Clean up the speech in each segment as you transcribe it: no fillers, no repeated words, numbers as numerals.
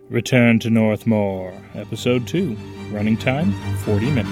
Return to Northmoor, Episode 2. Running time, 40 minutes.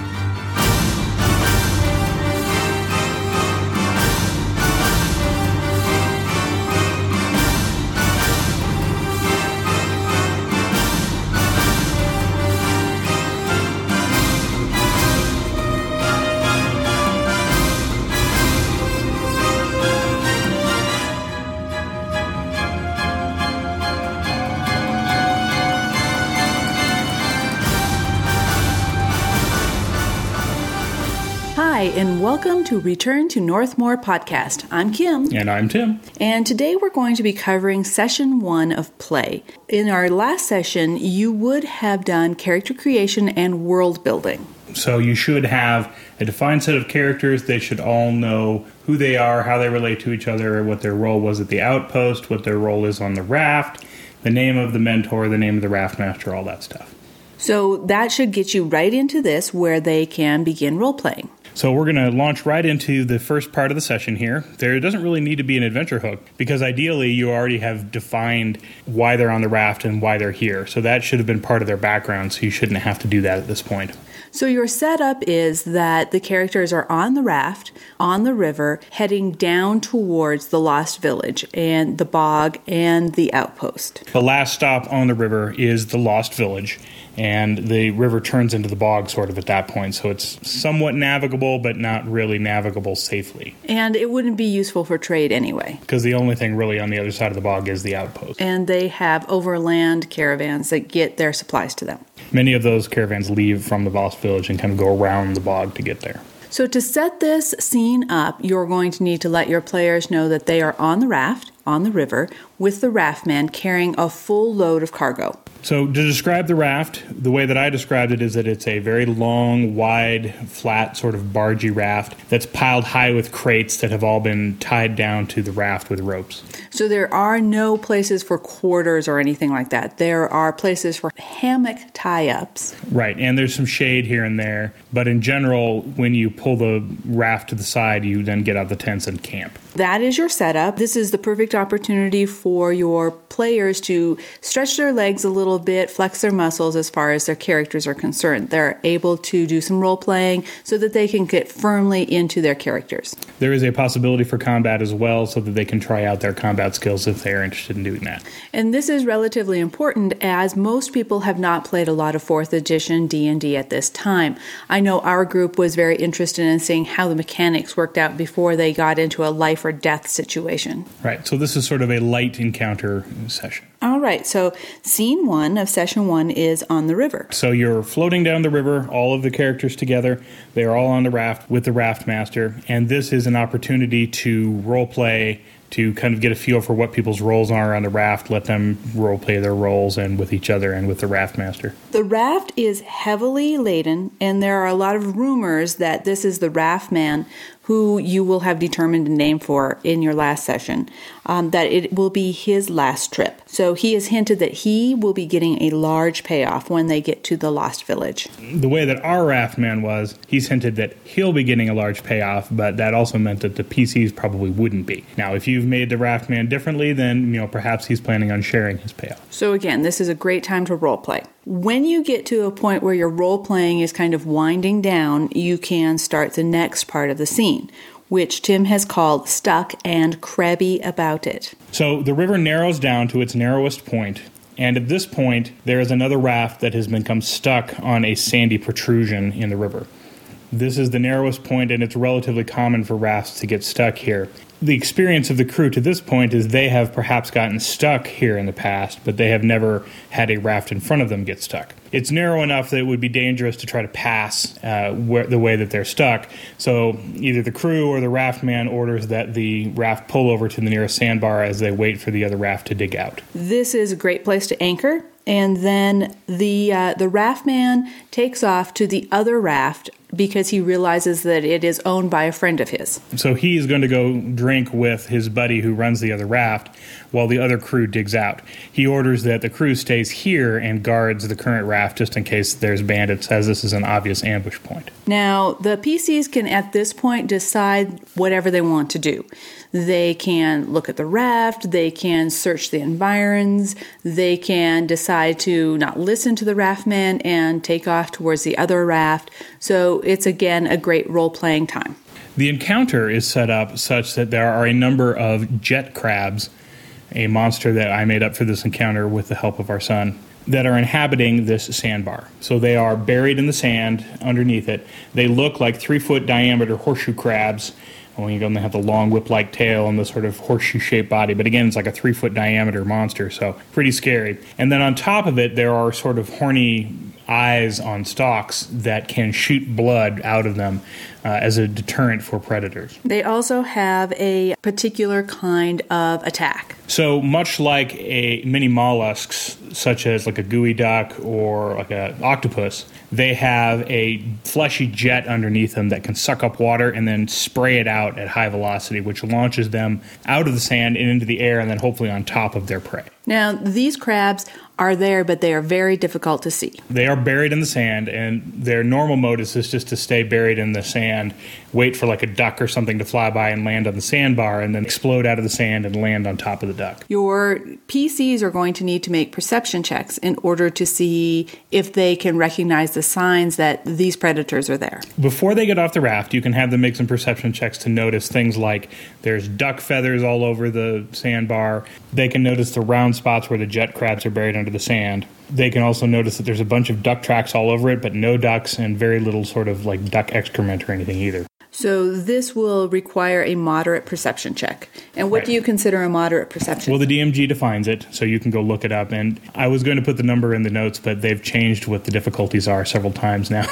Hi, and welcome to Return to Northmoor podcast. I'm Kim. And I'm Tim. And today we're going to be covering Session 1 of Play. In our last session, you would have done character creation and world building. So you should have a defined set of characters. They should all know who they are, how they relate to each other, what their role was at the outpost, what their role is on the raft, the name of the mentor, the name of the raft master, all that stuff. So that should get you right into this where they can begin role-playing. So we're going to launch right into the first part of the session here. There doesn't really need to be an adventure hook because ideally you already have defined why they're on the raft and why they're here. So that should have been part of their background, so you shouldn't have to do that at this point. So your setup is that the characters are on the raft, on the river, heading down towards the Lost Village and the bog and the outpost. The last stop on the river is the Lost Village, and the river turns into the bog sort of at that point, so it's somewhat navigable, but not really navigable safely. And it wouldn't be useful for trade anyway. Because the only thing really on the other side of the bog is the outpost. And they have overland caravans that get their supplies to them. Many of those caravans leave from the Lost Village and kind of go around the bog to get there. So to set this scene up, you're going to need to let your players know that they are on the raft, on the river, with the raft man carrying a full load of cargo. So to describe the raft, the way that I described it is that it's a very long, wide, flat, sort of bargey raft that's piled high with crates that have all been tied down to the raft with ropes. So there are no places for quarters or anything like that. There are places for hammock tie-ups. Right, and there's some shade here and there. But in general, when you pull the raft to the side, you then get out the tents and camp. That is your setup. This is the perfect opportunity for your players to stretch their legs a little bit, flex their muscles as far as their characters are concerned. They're able to do some role-playing so that they can get firmly into their characters. There is a possibility for combat as well so that they can try out their combat skills if they're interested in doing that. And this is relatively important as most people have not played a lot of 4th edition D&D at this time. I know our group was very interested in seeing how the mechanics worked out before they got into a life or death situation. Right, so this is sort of a light encounter session. All right, so scene 1 of session 1 is on the river. So you're floating down the river, all of the characters together. They're all on the raft with the raft master, and this is an opportunity to role play, to kind of get a feel for what people's roles are on the raft, let them role play their roles and with each other and with the raft master. The raft is heavily laden, and there are a lot of rumors that this is the raft man who you will have determined a name for in your last session, that it will be his last trip. So he has hinted that he will be getting a large payoff when they get to the Lost Village. The way that our raft man was, he's hinted that he'll be getting a large payoff, but that also meant that the PCs probably wouldn't be. Now, if you've made the raft man differently, then perhaps he's planning on sharing his payoff. So again, this is a great time to role play. When you get to a point where your role-playing is kind of winding down, you can start the next part of the scene, which Tim has called Stuck and Crabby About It. So the river narrows down to its narrowest point, and at this point, there is another raft that has become stuck on a sandy protrusion in the river. This is the narrowest point, and it's relatively common for rafts to get stuck here. The experience of the crew to this point is they have perhaps gotten stuck here in the past, but they have never had a raft in front of them get stuck. It's narrow enough that it would be dangerous to try to pass the way that they're stuck, so either the crew or the raft man orders that the raft pull over to the nearest sandbar as they wait for the other raft to dig out. This is a great place to anchor, and then the raft man takes off to the other raft because he realizes that it is owned by a friend of his. So he's going to go drink with his buddy who runs the other raft while the other crew digs out. He orders that the crew stays here and guards the current raft just in case there's bandits, as this is an obvious ambush point. Now, the PCs can at this point decide whatever they want to do. They can look at the raft, they can search the environs, they can decide to not listen to the raftman and take off towards the other raft. So it's again a great role-playing time. The encounter is set up such that there are a number of jet crabs, a monster that I made up for this encounter with the help of our son, that are inhabiting this sandbar. So they are buried in the sand underneath it. They look like 3-foot diameter horseshoe crabs. Well, you have the long whip-like tail and the sort of horseshoe-shaped body. But again, it's like a 3-foot diameter monster, so pretty scary. And then on top of it, there are sort of horny eyes on stalks that can shoot blood out of them as a deterrent for predators. They also have a particular kind of attack. So much like many mollusks, such as like a gooey duck or like an octopus, they have a fleshy jet underneath them that can suck up water and then spray it out at high velocity, which launches them out of the sand and into the air and then hopefully on top of their prey. Now, these crabs are there, but they are very difficult to see. They are buried in the sand, and their normal modus is just to stay buried in the sand, wait for like a duck or something to fly by and land on the sandbar, and then explode out of the sand and land on top of the duck. Your PCs are going to need to make perception checks in order to see if they can recognize the signs that these predators are there. Before they get off the raft, you can have them make some perception checks to notice things like there's duck feathers all over the sandbar. They can notice the round spots where the jet crabs are buried under the sand. They can also notice that there's a bunch of duck tracks all over it, but no ducks and very little sort of like duck excrement or anything either. So this will require a moderate perception check. And what do you consider a moderate perception? Well, the DMG defines it, so you can go look it up. And I was going to put the number in the notes, but they've changed what the difficulties are several times now.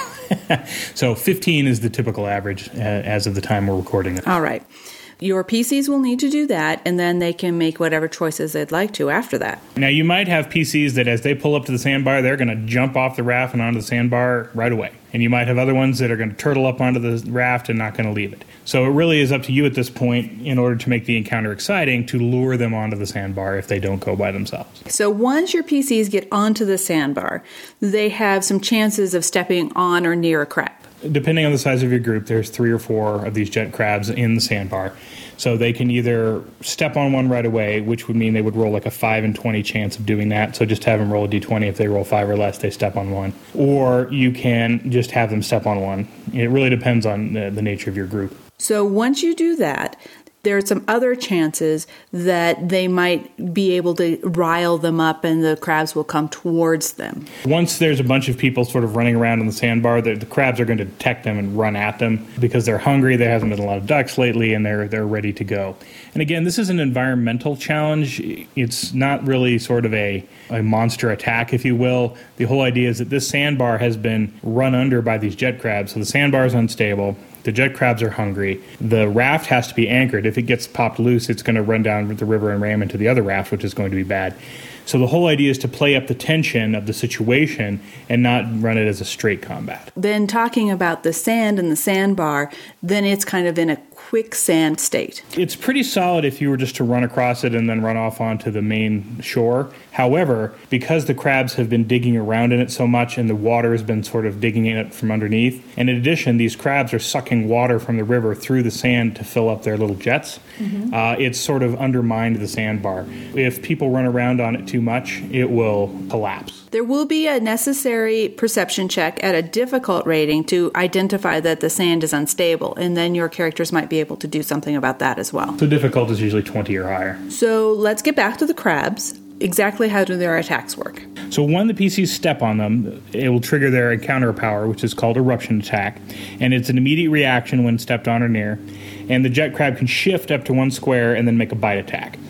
So 15 is the typical average as of the time we're recording it. All right. Your PCs will need to do that, and then they can make whatever choices they'd like to after that. Now, you might have PCs that as they pull up to the sandbar, they're going to jump off the raft and onto the sandbar right away. And you might have other ones that are going to turtle up onto the raft and not going to leave it. So it really is up to you at this point, in order to make the encounter exciting, to lure them onto the sandbar if they don't go by themselves. So once your PCs get onto the sandbar, they have some chances of stepping on or near a crab. Depending on the size of your group, there's 3 or 4 of these jet crabs in the sandbar. So they can either step on one right away, which would mean they would roll like a 5 in 20 chance of doing that. So just have them roll a d20. If they roll 5 or less, they step on one. Or you can just have them step on one. It really depends on the nature of your group. So once you do that, there are some other chances that they might be able to rile them up and the crabs will come towards them. Once there's a bunch of people sort of running around on the sandbar, the crabs are going to detect them and run at them because they're hungry. There hasn't been a lot of ducks lately, and they're ready to go. And again, this is an environmental challenge. It's not really sort of a monster attack, if you will. The whole idea is that this sandbar has been run under by these jet crabs, so the sandbar is unstable. The jet crabs are hungry. The raft has to be anchored. If it gets popped loose, it's going to run down the river and ram into the other raft, which is going to be bad. So the whole idea is to play up the tension of the situation and not run it as a straight combat. Then talking about the sand and the sandbar, then it's kind of in a quicksand state. It's pretty solid if you were just to run across it and then run off onto the main shore. However, because the crabs have been digging around in it so much and the water has been sort of digging in it from underneath, and in addition, these crabs are sucking water from the river through the sand to fill up their little jets, it's sort of undermined the sandbar. If people run around on it too much, it will collapse. There will be a necessary perception check at a difficult rating to identify that the sand is unstable, and then your characters might be able to do something about that as well. So difficult is usually 20 or higher. So let's get back to the crabs. Exactly how do their attacks work? So when the PCs step on them, it will trigger their encounter power, which is called eruption attack, and it's an immediate reaction when stepped on or near, and the jet crab can shift up to one square and then make a bite attack.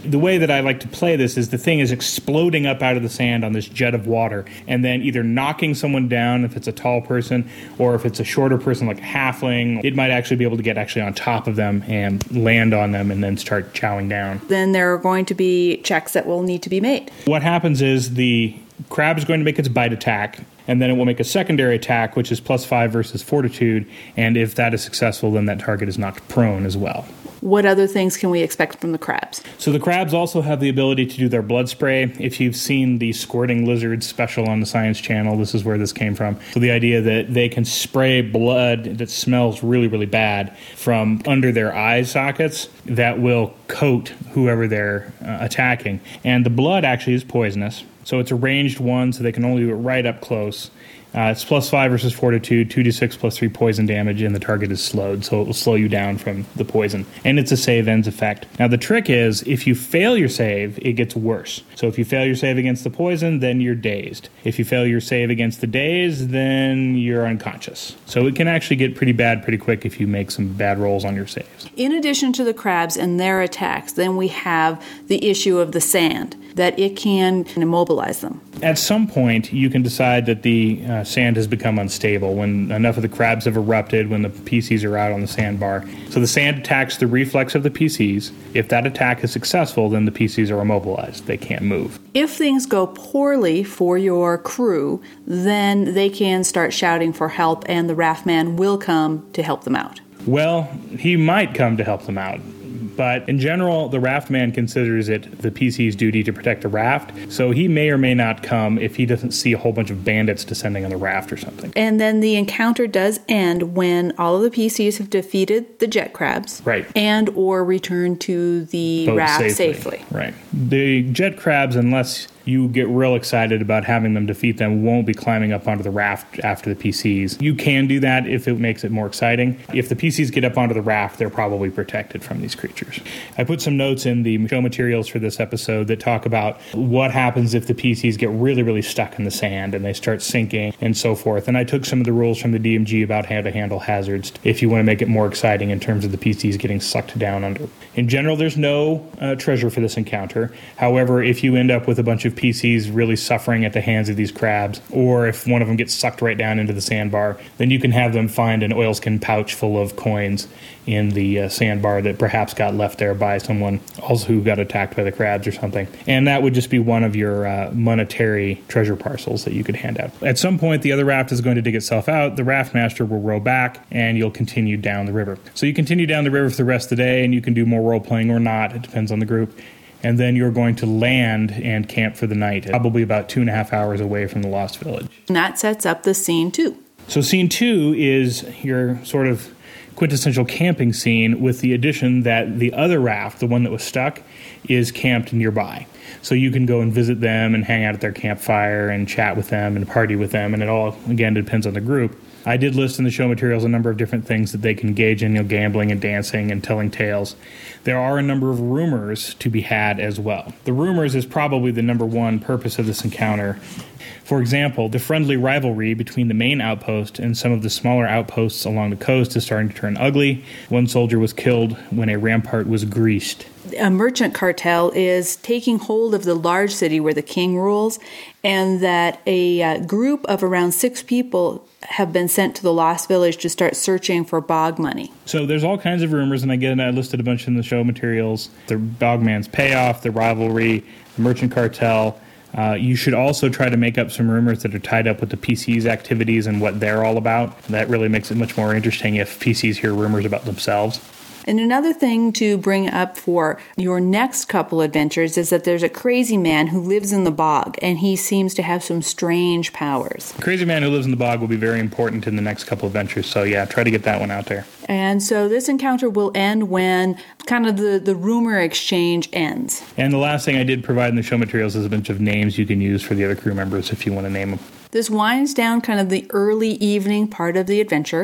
The way that I like to play this is the thing is exploding up out of the sand on this jet of water, and then either knocking someone down if it's a tall person, or if it's a shorter person like a halfling, it might actually be able to get actually on top of them and land on them and then start chowing down. Then there are going to be checks that will need to be made. What happens is the crab is going to make its bite attack, and then it will make a secondary attack, which is +5 versus fortitude, and if that is successful, then that target is knocked prone as well. What other things can we expect from the crabs? So the crabs also have the ability to do their blood spray. If you've seen the Squirting Lizard special on the Science Channel, this is where this came from. So the idea that they can spray blood that smells really, really bad from under their eye sockets that will coat whoever they're attacking. And the blood actually is poisonous. So it's a ranged one, so they can only do it right up close. It's +5 versus fortitude, 2d6 +3 poison damage, and the target is slowed, so it will slow you down from the poison. And it's a save ends effect. Now the trick is, if you fail your save, it gets worse. So if you fail your save against the poison, then you're dazed. If you fail your save against the daze, then you're unconscious. So it can actually get pretty bad pretty quick if you make some bad rolls on your saves. In addition to the crabs and their attacks, then we have the issue of the sand, that it can immobilize them. At some point, you can decide that the sand has become unstable when enough of the crabs have erupted, when the PCs are out on the sandbar. So the sand attacks the reflex of the PCs. If that attack is successful, then the PCs are immobilized. They can't move. If things go poorly for your crew, then they can start shouting for help, and the raft man will come to help them out. Well, he might come to help them out. But in general, the raft man considers it the PC's duty to protect the raft, so he may or may not come if he doesn't see a whole bunch of bandits descending on the raft or something. And then the encounter does end when all of the PCs have defeated the jet crabs, right, and or returned to the boat raft safely. Right. The jet crabs, unless you get real excited about having them defeat them, won't be climbing up onto the raft after the PCs. You can do that if it makes it more exciting. If the PCs get up onto the raft, they're probably protected from these creatures. I put some notes in the show materials for this episode that talk about what happens if the PCs get really, really stuck in the sand and they start sinking and so forth. And I took some of the rules from the DMG about how to handle hazards if you want to make it more exciting in terms of the PCs getting sucked down under. In general, there's no treasure for this encounter. However, if you end up with a bunch of PCs really suffering at the hands of these crabs, or if one of them gets sucked right down into the sandbar, then you can have them find an oilskin pouch full of coins in the sandbar that perhaps got left there by someone also who got attacked by the crabs or something. And that would just be one of your monetary treasure parcels that you could hand out. At some point, the other raft is going to dig itself out. The raft master will row back, and you'll continue down the river. So you continue down the river for the rest of the day, and you can do more role-playing or not. It depends on the group. And then you're going to land and camp for the night, probably about 2.5 hours away from the Lost Village. And that sets up the scene 2. So scene 2 is your sort of quintessential camping scene, with the addition that the other raft, the one that was stuck, is camped nearby. So you can go and visit them and hang out at their campfire and chat with them and party with them, and it all, again, depends on the group. I did list in the show materials a number of different things that they can engage in, gambling and dancing and telling tales. There are a number of rumors to be had as well. The rumors is probably the number one purpose of this encounter. For example, the friendly rivalry between the main outpost and some of the smaller outposts along the coast is starting to turn ugly. One soldier was killed when a rampart was greased. A merchant cartel is taking hold of the large city where the king rules, and that a group of around 6 people have been sent to the Lost Village to start searching for bog money. So there's all kinds of rumors, and again, I listed a bunch in the show materials. The Dogman's payoff, the rivalry, the merchant cartel. You should also try to make up some rumors that are tied up with the PC's activities and what they're all about. That really makes it much more interesting if PCs hear rumors about themselves. And another thing to bring up for your next couple adventures is that there's a crazy man who lives in the bog, and he seems to have some strange powers. The crazy man who lives in the bog will be very important in the next couple adventures, so yeah, try to get that one out there. And so this encounter will end when kind of the rumor exchange ends. And the last thing I did provide in the show materials is a bunch of names you can use for the other crew members if you want to name them. This winds down kind of the early evening part of the adventure,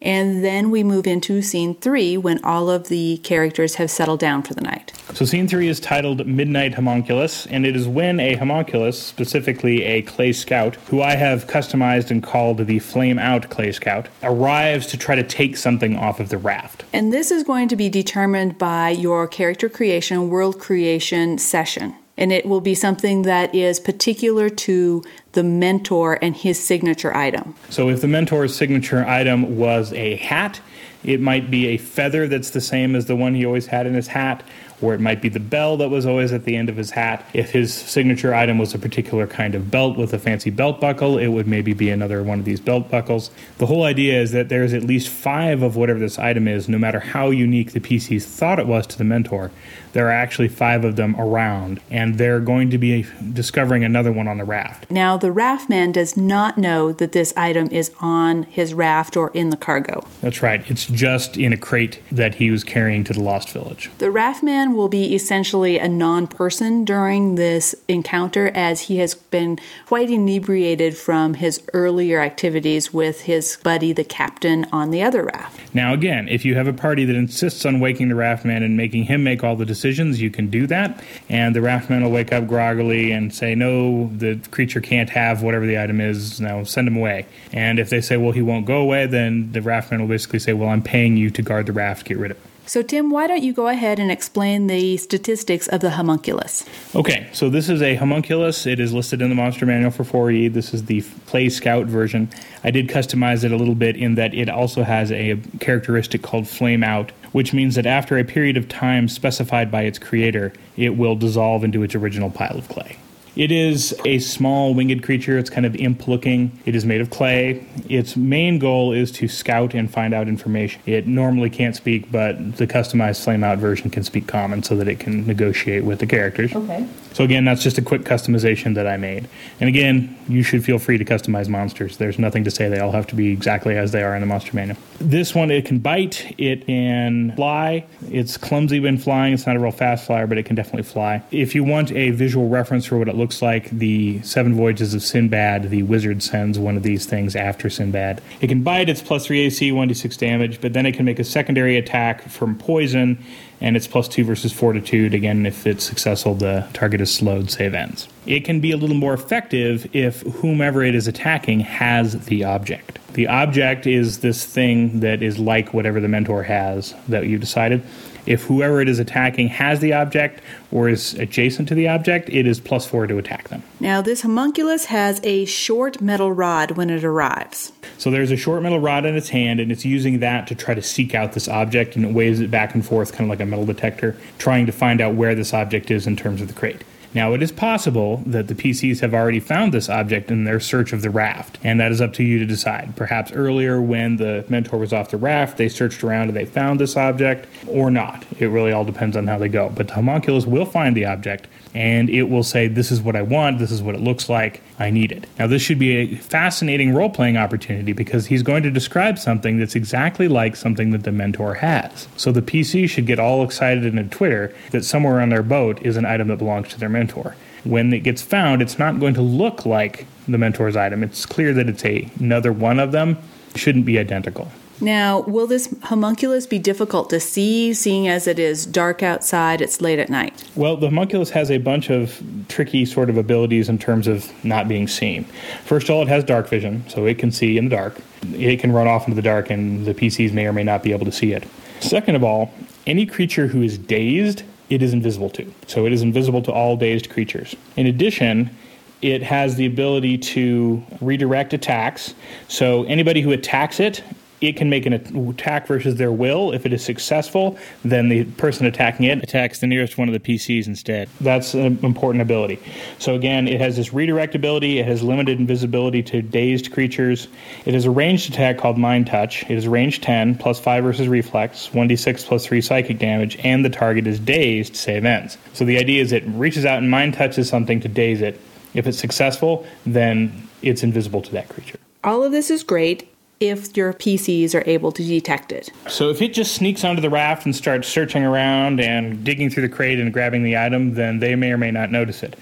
And then we move into scene 3 when all of the characters have settled down for the night. So scene 3 is titled Midnight Homunculus, and it is when a homunculus, specifically a clay scout, who I have customized and called the Flame Out Clay Scout, arrives to try to take something off of the raft. And this is going to be determined by your character creation, world creation session. And it will be something that is particular to the mentor and his signature item. So if the mentor's signature item was a hat, it might be a feather that's the same as the one he always had in his hat, or it might be the bell that was always at the end of his hat. If his signature item was a particular kind of belt with a fancy belt buckle, it would maybe be another one of these belt buckles. The whole idea is that there's at least 5 of whatever this item is, no matter how unique the PCs thought it was to the mentor. There are actually 5 of them around, and they're going to be discovering another one on the raft. Now, the raft man does not know that this item is on his raft or in the cargo. That's right. It's just in a crate that he was carrying to the Lost Village. The raft man will be essentially a non-person during this encounter, as he has been quite inebriated from his earlier activities with his buddy, the captain, on the other raft. Now again, if you have a party that insists on waking the raft man and making him make all the decisions, you can do that, and the raft man will wake up groggily and say, no, the creature can't have whatever the item is, now send him away. And if they say, well, he won't go away, then the raft man will basically say, well, I'm paying you to guard the raft, get rid of it. So, Tim, why don't you go ahead and explain the statistics of the homunculus? Okay, so this is a homunculus. It is listed in the Monster Manual for 4E. This is the Clay Scout version. I did customize it a little bit in that it also has a characteristic called Flame Out, which means that after a period of time specified by its creator, it will dissolve into its original pile of clay. It is a small winged creature. It's kind of imp-looking. It is made of clay. Its main goal is to scout and find out information. It normally can't speak, but the customized Flame Out version can speak common so that it can negotiate with the characters. Okay. So again, that's just a quick customization that I made. And again, you should feel free to customize monsters. There's nothing to say they all have to be exactly as they are in the Monster Manual. This one, it can bite, it can fly. It's clumsy when flying. It's not a real fast flyer, but it can definitely fly. If you want a visual reference for what it looks like, the 7 Voyages of Sinbad, the wizard sends one of these things after Sinbad. It can bite, it's plus 3 AC, 1d6 damage, but then it can make a secondary attack from poison, and it's plus 2 versus fortitude. Again, if it's successful, the target is slowed, save ends. It can be a little more effective if whomever it is attacking has the object. The object is this thing that is like whatever the mentor has that you decided. If whoever it is attacking has the object or is adjacent to the object, it is plus 4 to attack them. Now, this homunculus has a short metal rod when it arrives. So there's a short metal rod in its hand, and it's using that to try to seek out this object, and it waves it back and forth, kind of like a metal detector, trying to find out where this object is in terms of the crate. Now, it is possible that the PCs have already found this object in their search of the raft, and that is up to you to decide. Perhaps earlier when the mentor was off the raft, they searched around and they found this object, or not. It really all depends on how they go. But the homunculus will find the object, and it will say, this is what I want, this is what it looks like, I need it. Now, this should be a fascinating role-playing opportunity because he's going to describe something that's exactly like something that the mentor has. So the PC should get all excited in Twitter that somewhere on their boat is an item that belongs to their mentor. When it gets found, it's not going to look like the mentor's item. It's clear that it's another one of them. It shouldn't be identical. Now, will this homunculus be difficult to see, seeing as it is dark outside, it's late at night? Well, the homunculus has a bunch of tricky sort of abilities in terms of not being seen. First of all, it has dark vision, so it can see in the dark. It can run off into the dark, and the PCs may or may not be able to see it. Second of all, any creature who is dazed, it is invisible to. So it is invisible to all dazed creatures. In addition, it has the ability to redirect attacks. So anybody who attacks it, it can make an attack versus their will. If it is successful, then the person attacking it attacks the nearest one of the PCs instead. That's an important ability. So again, it has this redirect ability. It has limited invisibility to dazed creatures. It has a ranged attack called Mind Touch. It is range 10, plus 5 versus reflex, 1d6 plus 3 psychic damage, and the target is dazed, save ends. So the idea is it reaches out and mind touches something to daze it. If it's successful, then it's invisible to that creature. All of this is great if your PCs are able to detect it. So if it just sneaks onto the raft and starts searching around and digging through the crate and grabbing the item, then they may or may not notice it.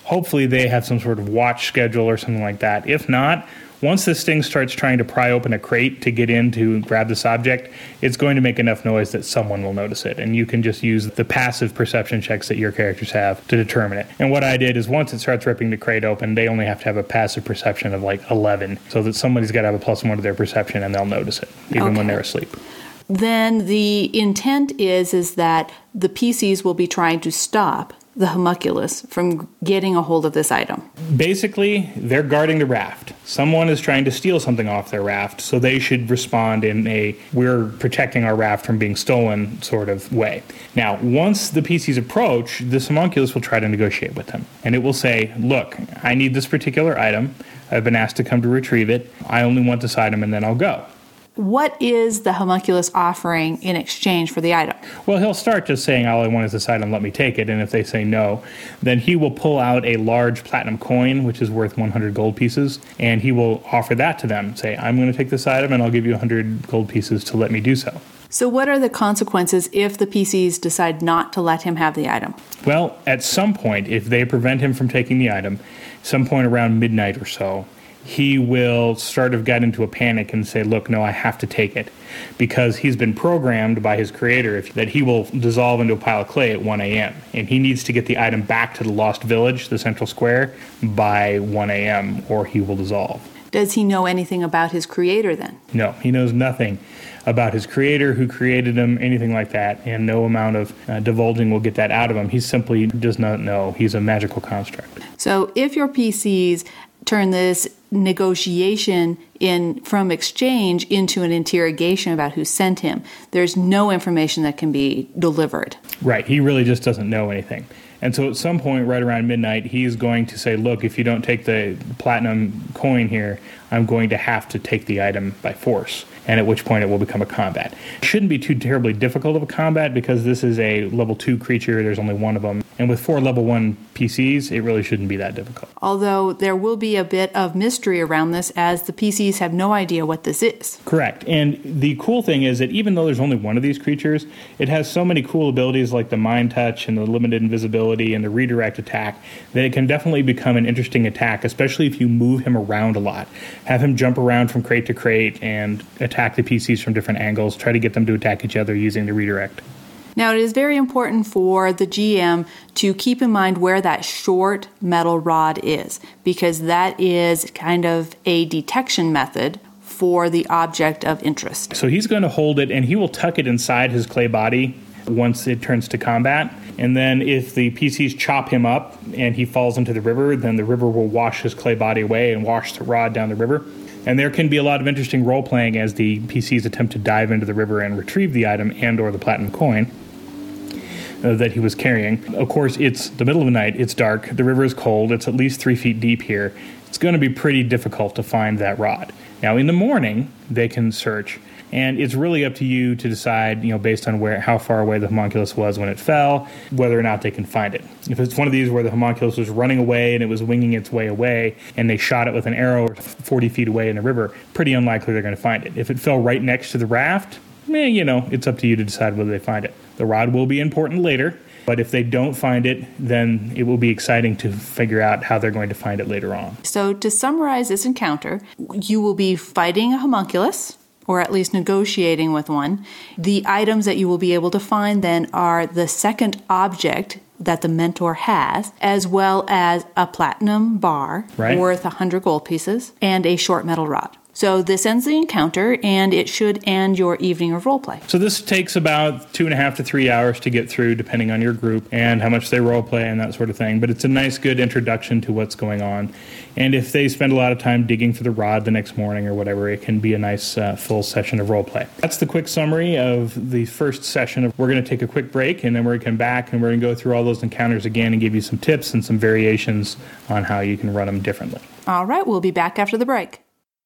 Hopefully they have some sort of watch schedule or something like that. If not, once this thing starts trying to pry open a crate to get in to grab this object, it's going to make enough noise that someone will notice it. And you can just use the passive perception checks that your characters have to determine it. And what I did is once it starts ripping the crate open, they only have to have a passive perception of like 11, so that somebody's got to have a +1 to their perception and they'll notice it, even when they're asleep. Then the intent is that the PCs will be trying to stop the homunculus from getting a hold of this item. Basically, they're guarding the raft. Someone is trying to steal something off their raft, so they should respond in a we're protecting our raft from being stolen sort of way. Now, once the PCs approach, this homunculus will try to negotiate with them. And it will say, look, I need this particular item. I've been asked to come to retrieve it. I only want this item and then I'll go. What is the homunculus offering in exchange for the item? Well, he'll start just saying, all I want is this item, let me take it. And if they say no, then he will pull out a large platinum coin, which is worth 100 gold pieces, and he will offer that to them. Say, I'm going to take this item and I'll give you 100 gold pieces to let me do so. So what are the consequences if the PCs decide not to let him have the item? Well, at some point, if they prevent him from taking the item, some point around midnight or so, he will sort of get into a panic and say, look, no, I have to take it. Because he's been programmed by his creator that he will dissolve into a pile of clay at 1 a.m. And he needs to get the item back to the Lost Village, the central square, by 1 a.m. or he will dissolve. Does he know anything about his creator then? No, he knows nothing about his creator, who created him, anything like that, and no amount of divulging will get that out of him. He simply does not know. He's a magical construct. So if your PCs turn this negotiation from exchange into an interrogation about who sent him, there's no information that can be delivered. Right. He really just doesn't know anything. And so at some point right around midnight, he's going to say, look, if you don't take the platinum coin here, I'm going to have to take the item by force. And at which point it will become a combat. It shouldn't be too terribly difficult of a combat because this is a level 2 creature. There's only one of them. And with 4 level 1 PCs, it really shouldn't be that difficult. Although there will be a bit of mystery around this as the PCs have no idea what this is. Correct. And the cool thing is that even though there's only one of these creatures, it has so many cool abilities like the mind touch and the limited invisibility and the redirect attack that it can definitely become an interesting attack, especially if you move him around a lot. Have him jump around from crate to crate and attack the PCs from different angles, try to get them to attack each other using the redirect. Now, it is very important for the GM to keep in mind where that short metal rod is, because that is kind of a detection method for the object of interest. So he's going to hold it, and he will tuck it inside his clay body once it turns to combat. And then if the PCs chop him up and he falls into the river, then the river will wash his clay body away and wash the rod down the river. And there can be a lot of interesting role-playing as the PCs attempt to dive into the river and retrieve the item and or the platinum coin that he was carrying. Of course, it's the middle of the night, it's dark, the river is cold, it's at least 3 feet deep here. It's going to be pretty difficult to find that rod. Now, in the morning, they can search, and it's really up to you to decide, based on how far away the homunculus was when it fell, whether or not they can find it. If it's one of these where the homunculus was running away and it was winging its way away, and they shot it with an arrow 40 feet away in the river, pretty unlikely they're going to find it. If it fell right next to the raft, it's up to you to decide whether they find it. The rod will be important later, but if they don't find it, then it will be exciting to figure out how they're going to find it later on. So to summarize this encounter, you will be fighting a homunculus, or at least negotiating with one. The items that you will be able to find then are the second object that the mentor has, as well as a platinum bar worth 100 gold pieces and a short metal rod. So this ends the encounter, and it should end your evening of roleplay. So this takes about 2.5 to 3 hours to get through, depending on your group and how much they roleplay and that sort of thing. But it's a nice, good introduction to what's going on. And if they spend a lot of time digging for the rod the next morning or whatever, it can be a nice full session of roleplay. That's the quick summary of the first session. We're going to take a quick break, and then we're going to come back, and we're going to go through all those encounters again and give you some tips and some variations on how you can run them differently. All right, we'll be back after the break.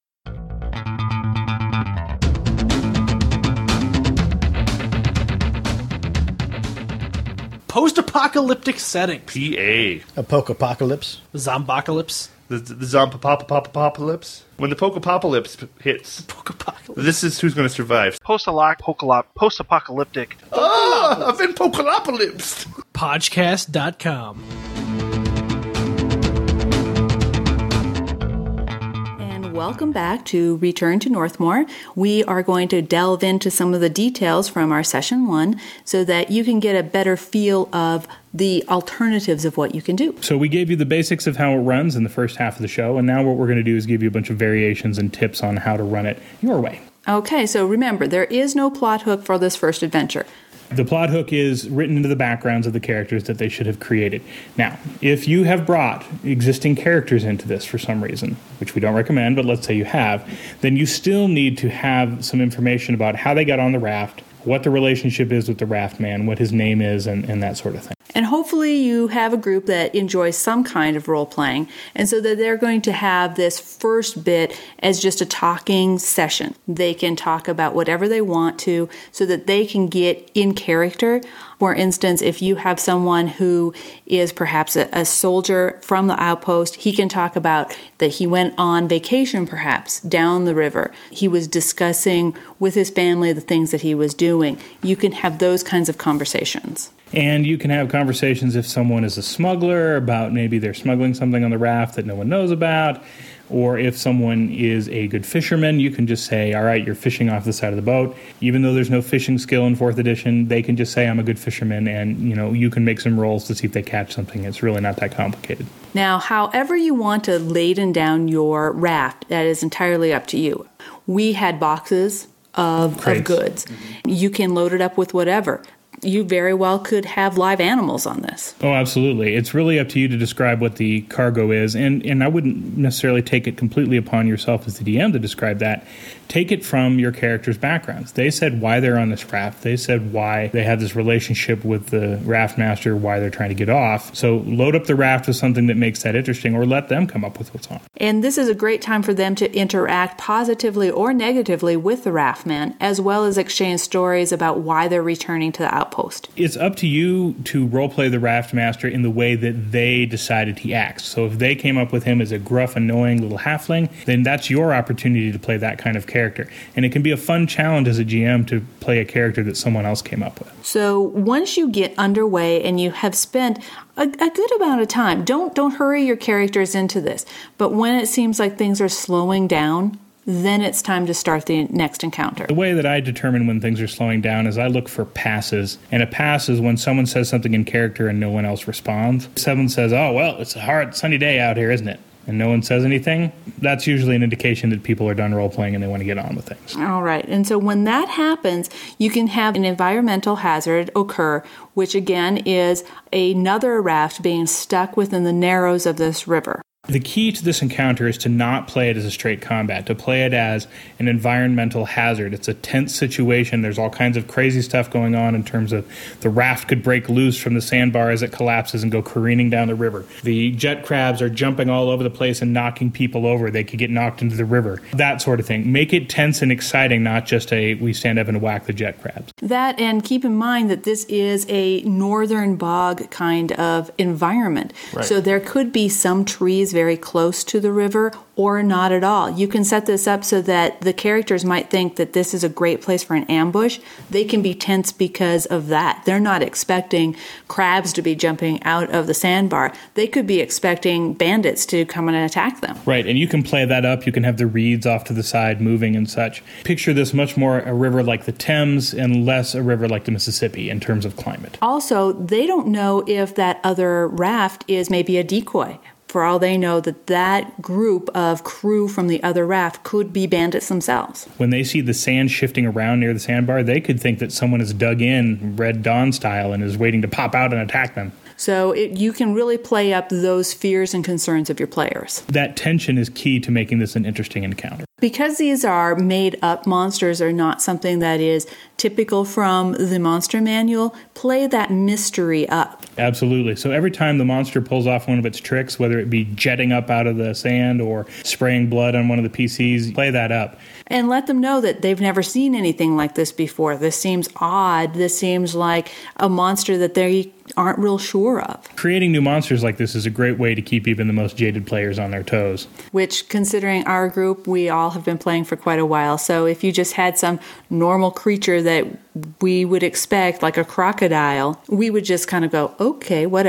Post-apocalyptic setting. PA. A poke-apocalypse. Zombocalypse. The zombie-apocalypse. When the poke-apocalypse hits, this is who's going to survive. Post-apocalyptic. Oh, I've been poke-apocalypsed. Podcast.com. Welcome back to Return to Northmore. We are going to delve into some of the details from our session 1 so that you can get a better feel of the alternatives of what you can do. So we gave you the basics of how it runs in the first half of the show, and now what we're going to do is give you a bunch of variations and tips on how to run it your way. Okay, so remember, there is no plot hook for this first adventure. The plot hook is written into the backgrounds of the characters that they should have created. Now, if you have brought existing characters into this for some reason, which we don't recommend, but let's say you have, then you still need to have some information about how they got on the raft, what the relationship is with the raft man, what his name is, and that sort of thing. And hopefully you have a group that enjoys some kind of role-playing, and so that they're going to have this first bit as just a talking session. They can talk about whatever they want to so that they can get in character. For instance, if you have someone who is perhaps a soldier from the outpost, he can talk about that he went on vacation perhaps down the river. He was discussing with his family the things that he was doing. You can have those kinds of conversations. And you can have conversations if someone is a smuggler about maybe they're smuggling something on the raft that no one knows about. Or if someone is a good fisherman, you can just say, all right, you're fishing off the side of the boat. Even though there's no fishing skill in 4th edition, they can just say, I'm a good fisherman, and you can make some rolls to see if they catch something. It's really not that complicated. Now, however you want to laden down your raft, that is entirely up to you. We had boxes of goods. Mm-hmm. You can load it up with whatever. You very well could have live animals on this. Oh, absolutely. It's really up to you to describe what the cargo is, and I wouldn't necessarily take it completely upon yourself as the DM to describe that. Take it from your characters' backgrounds. They said why they're on this raft. They said why they have this relationship with the raft master, why they're trying to get off. So load up the raft with something that makes that interesting, or let them come up with what's on. And this is a great time for them to interact positively or negatively with the raft man, as well as exchange stories about why they're returning to the outpost. It's up to you to roleplay the raft master in the way that they decided he acts. So if they came up with him as a gruff, annoying little halfling, then that's your opportunity to play that kind of character. And it can be a fun challenge as a GM to play a character that someone else came up with. So once you get underway and you have spent a good amount of time, don't hurry your characters into this. But when it seems like things are slowing down, then it's time to start the next encounter. The way that I determine when things are slowing down is I look for passes. And a pass is when someone says something in character and no one else responds. If someone says, oh, well, it's a hard sunny day out here, isn't it? And no one says anything, that's usually an indication that people are done role-playing and they want to get on with things. All right. And so when that happens, you can have an environmental hazard occur, which again is another raft being stuck within the narrows of this river. The key to this encounter is to not play it as a straight combat, to play it as an environmental hazard. It's a tense situation. There's all kinds of crazy stuff going on in terms of the raft could break loose from the sandbar as it collapses and go careening down the river. The jet crabs are jumping all over the place and knocking people over. They could get knocked into the river. That sort of thing. Make it tense and exciting, not just we stand up and whack the jet crabs. That, and keep in mind that this is a northern bog kind of environment. Right. So there could be some trees very close to the river or not at all. You can set this up so that the characters might think that this is a great place for an ambush. They can be tense because of that. They're not expecting crabs to be jumping out of the sandbar. They could be expecting bandits to come and attack them. Right, and you can play that up. You can have the reeds off to the side moving and such. Picture this much more a river like the Thames and less a river like the Mississippi in terms of climate. Also, they don't know if that other raft is maybe a decoy. For all they know, that group of crew from the other raft could be bandits themselves. When they see the sand shifting around near the sandbar, they could think that someone has dug in Red Dawn style and is waiting to pop out and attack them. So you can really play up those fears and concerns of your players. That tension is key to making this an interesting encounter. Because these are made-up monsters are not something that is typical from the monster manual, play that mystery up. Absolutely. So every time the monster pulls off one of its tricks, whether it be jetting up out of the sand or spraying blood on one of the PCs, play that up. And let them know that they've never seen anything like this before. This seems odd. This seems like a monster that they aren't real sure of. Creating new monsters like this is a great way to keep even the most jaded players on their toes. Which, considering our group, we all have been playing for quite a while. So if you just had some normal creature that we would expect, like a crocodile, we would just kind of go, okay, whatever.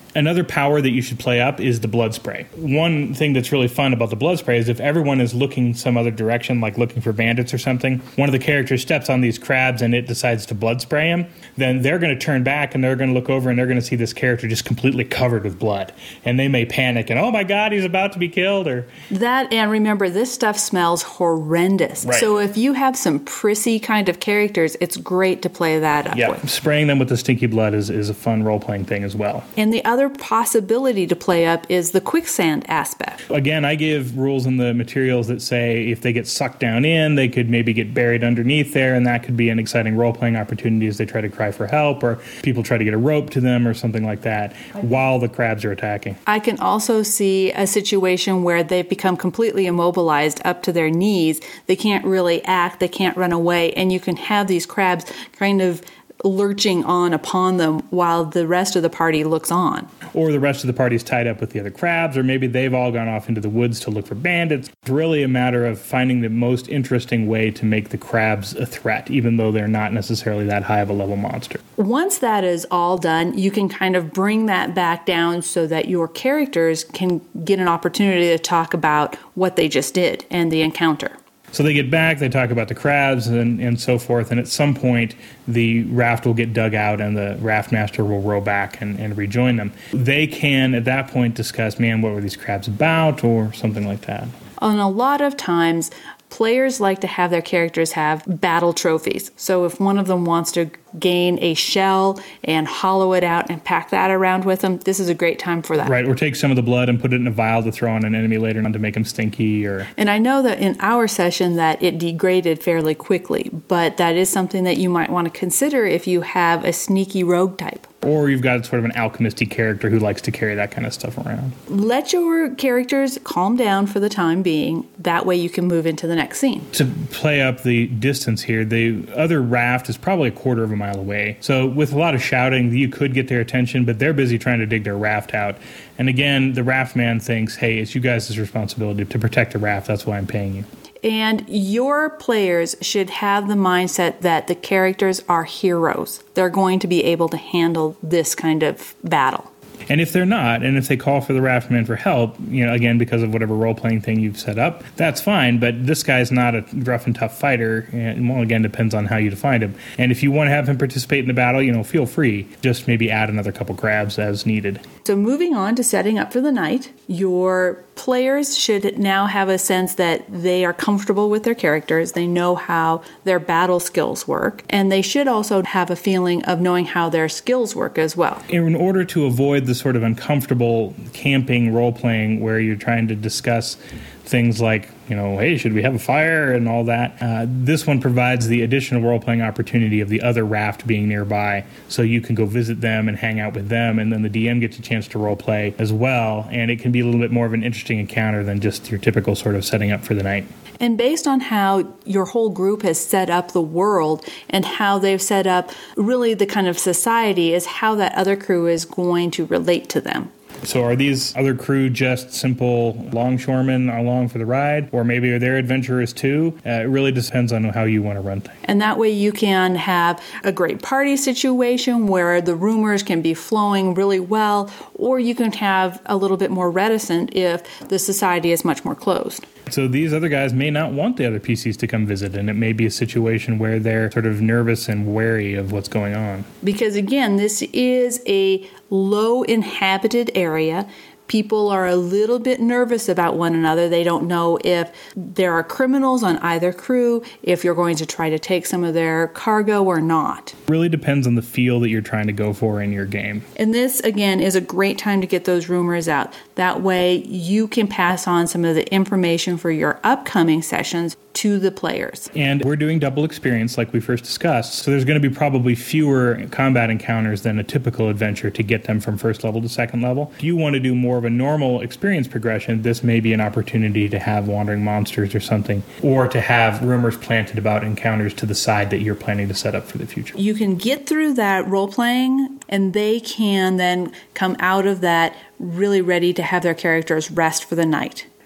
Another power that you should play up is the blood spray. One thing that's really fun about the blood spray is if everyone is looking some other direction, like looking for bandits or something, one of the characters steps on these crabs and it decides to blood spray him, then they're going to turn back and they're going to look over and they're going to see this character just completely covered with blood. And they may panic and, oh my God, he's about to be killed. Or that, and remember, this stuff smells horrendous. Right. So if you have some prissy kind of characters, it's great to play that up with. Spraying them with the stinky blood is a fun role-playing thing as well. And the other possibility to play up is the quicksand aspect. Again, I give rules in the materials that say if they get sucked down in, they could maybe get buried underneath there, and that could be an exciting role-playing opportunity as they try to cry for help, or people try to get a rope to them or something like that while the crabs are attacking. I can also see a situation where they've become completely immobilized up to their knees. They can't really act, they can't run away, and you can have these crabs kind of lurching on upon them while the rest of the party looks on. Or the rest of the party's tied up with the other crabs, or maybe they've all gone off into the woods to look for bandits. It's really a matter of finding the most interesting way to make the crabs a threat, even though they're not necessarily that high of a level monster. Once that is all done, you can kind of bring that back down so that your characters can get an opportunity to talk about what they just did and the encounter. So they get back, they talk about the crabs and so forth, and at some point the raft will get dug out and the raft master will row back and rejoin them. They can, at that point, discuss, man, what were these crabs about, or something like that. And a lot of times, players like to have their characters have battle trophies. So if one of them wants to gain a shell and hollow it out and pack that around with them, this is a great time for that. Right, or take some of the blood and put it in a vial to throw on an enemy later on to make them stinky. And I know that in our session that it degraded fairly quickly, but that is something that you might want to consider if you have a sneaky rogue type. Or you've got sort of an alchemisty character who likes to carry that kind of stuff around. Let your characters calm down for the time being. That way you can move into the next scene. To play up the distance here, the other raft is probably a quarter of a mile away. So with a lot of shouting, you could get their attention, but they're busy trying to dig their raft out. And again, the raft man thinks, hey, it's you guys' responsibility to protect the raft. That's why I'm paying you. And your players should have the mindset that the characters are heroes. They're going to be able to handle this kind of battle. And if they're not, and if they call for the raftman for help, again, because of whatever role-playing thing you've set up, that's fine, but this guy's not a rough and tough fighter, and well, again, depends on how you define him. And if you want to have him participate in the battle, feel free. Just maybe add another couple crabs as needed. So moving on to setting up for the night, your players should now have a sense that they are comfortable with their characters, they know how their battle skills work, and they should also have a feeling of knowing how their skills work as well. In order to avoid the sort of uncomfortable camping role-playing where you're trying to discuss things like, hey, should we have a fire and all that, this one provides the additional role-playing opportunity of the other raft being nearby, so you can go visit them and hang out with them, and then the DM gets a chance to role-play as well, and it can be a little bit more of an interesting encounter than just your typical sort of setting up for the night. And based on how your whole group has set up the world and how they've set up really the kind of society is how that other crew is going to relate to them. So are these other crew just simple longshoremen along for the ride? Or maybe are they adventurers too? It really depends on how you want to run things. And that way you can have a great party situation where the rumors can be flowing really well, or you can have a little bit more reticent if the society is much more closed. So these other guys may not want the other PCs to come visit, and it may be a situation where they're sort of nervous and wary of what's going on. Because again, this is a low inhabited area. People are a little bit nervous about one another. They don't know if there are criminals on either crew, if you're going to try to take some of their cargo or not. It really depends on the feel that you're trying to go for in your game. And this, again, is a great time to get those rumors out. That way you can pass on some of the information for your upcoming sessions to the players. And we're doing double experience like we first discussed, so there's going to be probably fewer combat encounters than a typical adventure to get them from first level to second level. If you want to do more of a normal experience progression, this may be an opportunity to have wandering monsters or something, or to have rumors planted about encounters to the side that you're planning to set up for the future. You can get through that role-playing, and they can then come out of that really ready to have their characters rest for the night.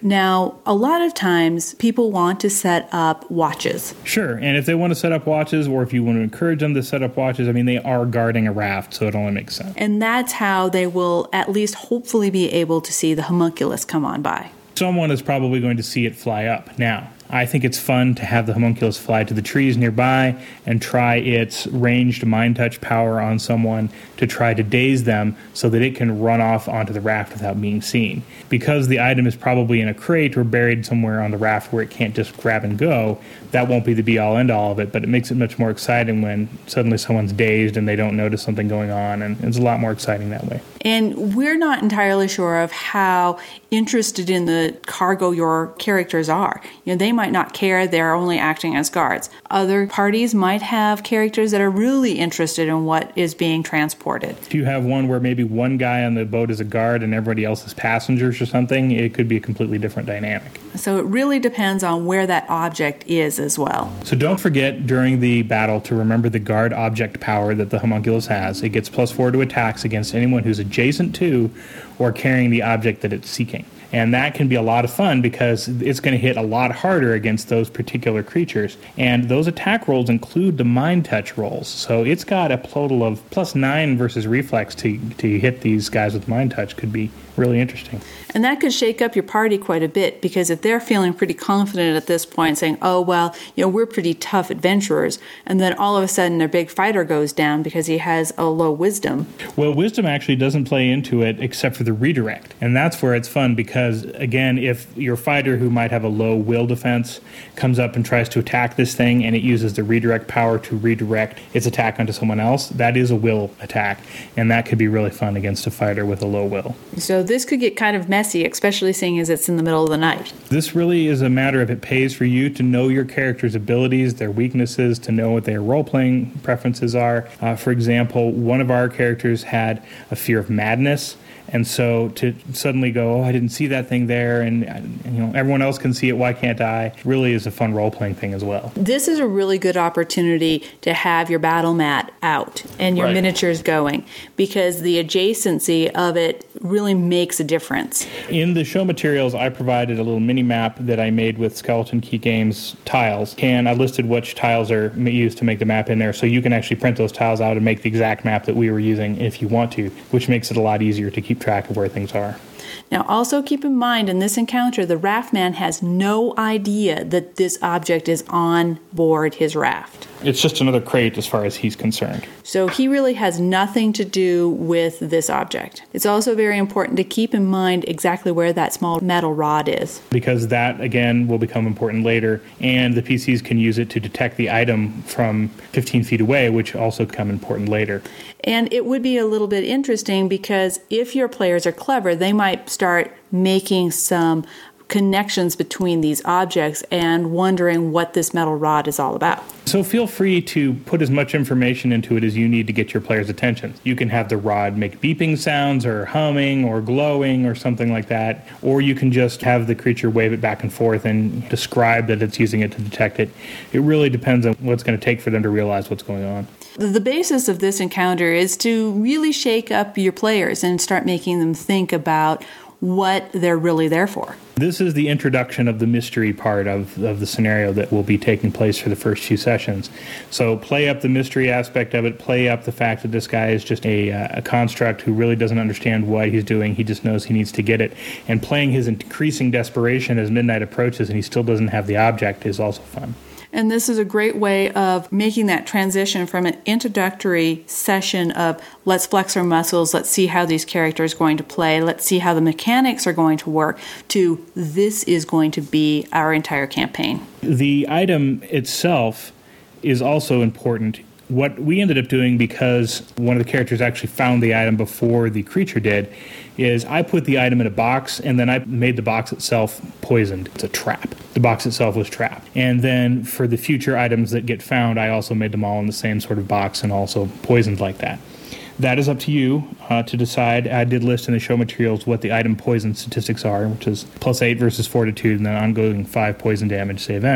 Now, a lot of times people want to set up watches. Sure, and if they want to set up watches, or if you want to encourage them to set up watches, I mean, they are guarding a raft, so it only makes sense. And that's how they will at least hopefully be able to see the homunculus come on by. Someone is probably going to see it fly up. Now, I think it's fun to have the homunculus fly to the trees nearby and try its ranged mind touch power on someone to try to daze them so that it can run off onto the raft without being seen. Because the item is probably in a crate or buried somewhere on the raft where it can't just grab and go, that won't be the be-all, end-all of it, but it makes it much more exciting when suddenly someone's dazed and they don't notice something going on, and it's a lot more exciting that way. And we're not entirely sure of how interested in the cargo your characters are. They might not care, they're only acting as guards. Other parties might have characters that are really interested in what is being transported. If you have one where maybe one guy on the boat is a guard and everybody else is passengers or something, it could be a completely different dynamic. So it really depends on where that object is as well. So don't forget during the battle to remember the guard object power that the homunculus has. It gets +4 to attacks against anyone who's adjacent to or carrying the object that it's seeking. And that can be a lot of fun because it's going to hit a lot harder against those particular creatures. And those attack rolls include the mind touch rolls. So it's got a total of +9 versus reflex to hit these guys with mind touch. Could be really interesting. And that could shake up your party quite a bit, because if they're feeling pretty confident at this point, saying, oh, well, we're pretty tough adventurers, and then all of a sudden their big fighter goes down because he has a low wisdom. Well, wisdom actually doesn't play into it except for the redirect. And that's where it's fun because, again, if your fighter who might have a low will defense comes up and tries to attack this thing and it uses the redirect power to redirect its attack onto someone else, that is a will attack. And that could be really fun against a fighter with a low will. So this could get kind of messy, especially seeing as it's in the middle of the night. This really is a matter of it pays for you to know your character's abilities, their weaknesses, to know what their role-playing preferences are. For example, one of our characters had a fear of madness. And so to suddenly go, oh, I didn't see that thing there, and everyone else can see it, why can't I? Really is a fun role-playing thing as well. This is a really good opportunity to have your battle mat out and your miniatures going, because the adjacency of it really makes a difference. In the show materials, I provided a little mini-map that I made with Skeleton Key Games tiles. I listed which tiles are used to make the map in there, so you can actually print those tiles out and make the exact map that we were using if you want to, which makes it a lot easier to keep track of where things are. Now, also keep in mind, in this encounter, the raft man has no idea that this object is on board his raft. It's just another crate as far as he's concerned. So he really has nothing to do with this object. It's also very important to keep in mind exactly where that small metal rod is, because that, again, will become important later, and the PCs can use it to detect the item from 15 feet away, which also become important later. And it would be a little bit interesting because if your players are clever, they might start making some connections between these objects and wondering what this metal rod is all about. So feel free to put as much information into it as you need to get your players' attention. You can have the rod make beeping sounds or humming or glowing or something like that, or you can just have the creature wave it back and forth and describe that it's using it to detect it. It really depends on what it's going to take for them to realize what's going on. The basis of this encounter is to really shake up your players and start making them think about what they're really there for. This is the introduction of the mystery part of the scenario that will be taking place for the first few sessions. So play up the mystery aspect of it, play up the fact that this guy is just a construct who really doesn't understand what he's doing, he just knows he needs to get it. And playing his increasing desperation as midnight approaches and he still doesn't have the object is also fun. And this is a great way of making that transition from an introductory session of let's flex our muscles, let's see how these characters are going to play, let's see how the mechanics are going to work, to this is going to be our entire campaign. The item itself is also important. What we ended up doing, because one of the characters actually found the item before the creature did, is I put the item in a box, and then I made the box itself poisoned. It's a trap. The box itself was trapped. And then for the future items that get found, I also made them all in the same sort of box and also poisoned like that. That is up to you to decide. I did list in the show materials what the item poison statistics are, which is +8 versus fortitude, and then ongoing 5 poison damage save ends.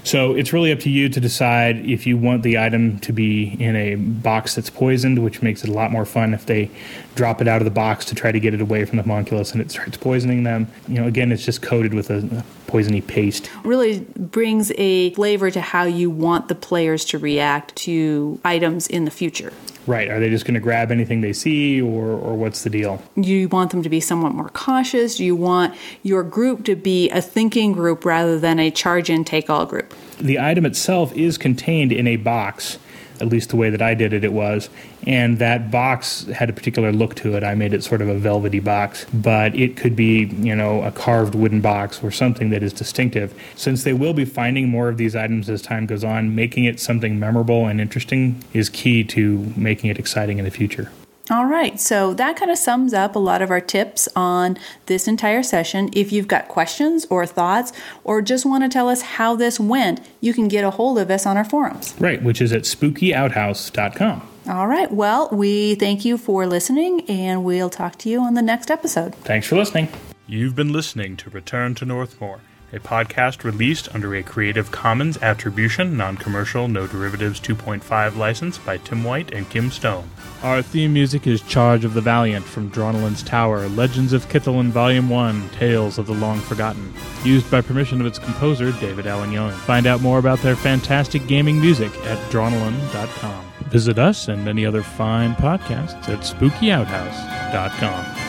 So it's really up to you to decide if you want the item to be in a box that's poisoned, which makes it a lot more fun if they drop it out of the box to try to get it away from the homunculus and it starts poisoning them. Again, it's just coated with a poisony paste. Really brings a flavor to how you want the players to react to items in the future. Right. Are they just going to grab anything they see, or what's the deal? You want them to be somewhat more cautious. You want your group to be a thinking group rather than a charge-in-take-all group. The item itself is contained in a box, at least the way that I did it was, and that box had a particular look to it. I made it sort of a velvety box, but it could be, a carved wooden box or something that is distinctive. Since they will be finding more of these items as time goes on, making it something memorable and interesting is key to making it exciting in the future. All right, so that kind of sums up a lot of our tips on this entire session. If you've got questions or thoughts or just want to tell us how this went, you can get a hold of us on our forums. Right, which is at spookyouthouse.com. All right, well, we thank you for listening, and we'll talk to you on the next episode. Thanks for listening. You've been listening to Return to Northmore, a podcast released under a Creative Commons Attribution, Non-Commercial, No Derivatives 2.5 license by Tim White and Kim Stone. Our theme music is Charge of the Valiant from Dronelin's Tower, Legends of Kithaeron Volume 1, Tales of the Long Forgotten, used by permission of its composer, David Allen Young. Find out more about their fantastic gaming music at dronelin.com. Visit us and many other fine podcasts at spookyouthouse.com.